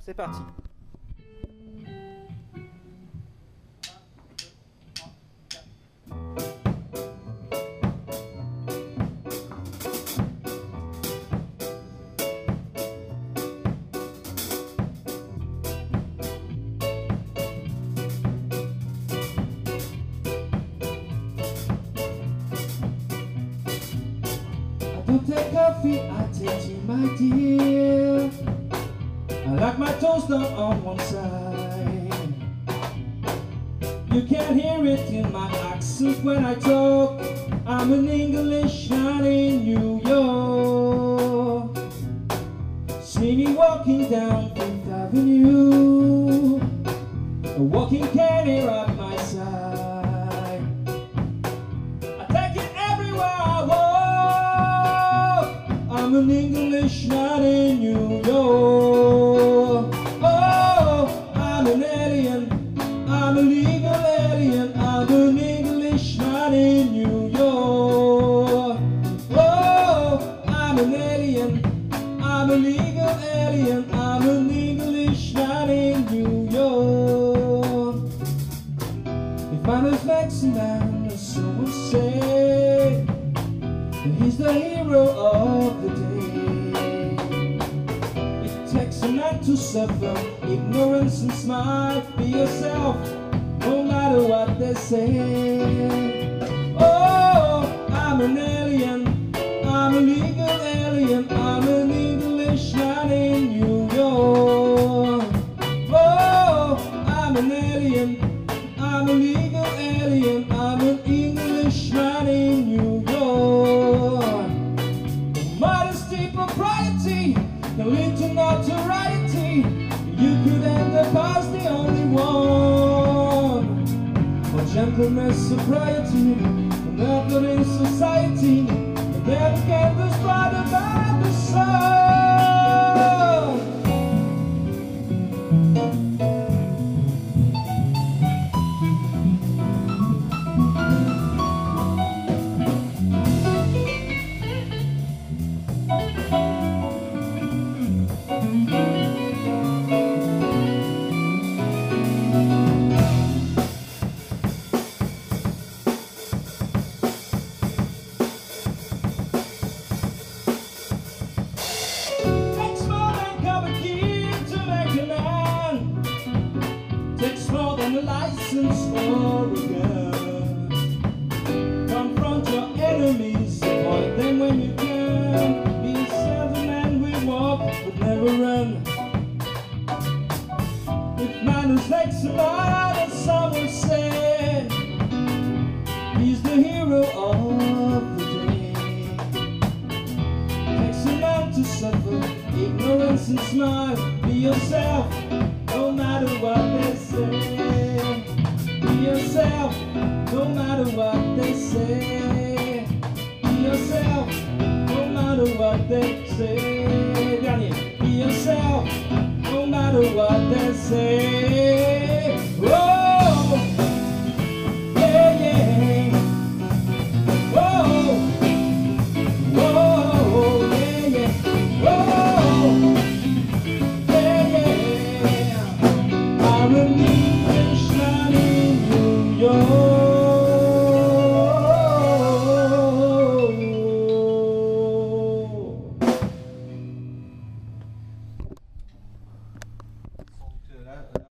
C'est parti. Don't take coffee, I take tea, my dear. I like my toast on one side. You can't hear it in my accent when I talk. I'm an Englishman in New York. See me walking down Fifth Avenue, a walking candy at my side. I take it everywhere I walk. I'm an Englishman in New York. Oh, I'm an alien. I'm a legal alien. I'm an Englishman in New York. Oh, I'm an alien. I'm a legal alien. I'm an Englishman in New York. If I'm a Mexican, someone say that he's the hero of the day. It takes a man to suffer ignorance and smile. Be yourself, no matter what they say. Oh, I'm an alien. I'm a legal alien. I'm an Englishman in New York. Oh, I'm an alien. I'm a legal alien. I'm an Englishman in New York. Modesty, propriety can lead to notoriety. You could end up as the only one. For gentleness, sobriety, and effort in society, and then candles brighter than the sun. Takes more than a license for a gun. Confront your enemies, avoid them when you can. Be yourself, a man will walk but never run. If man is like somebody, as someone said, he's the hero of the day. Takes a man to suffer ignorance and smile. Be yourself, no matter what they say. Be yourself, no matter what they say. Be yourself, no matter what they say. Dernier. Be yourself, no matter what they say. Oh, yeah, yeah. Oh, oh, yeah, yeah. Oh. I'm an Englishman in New York.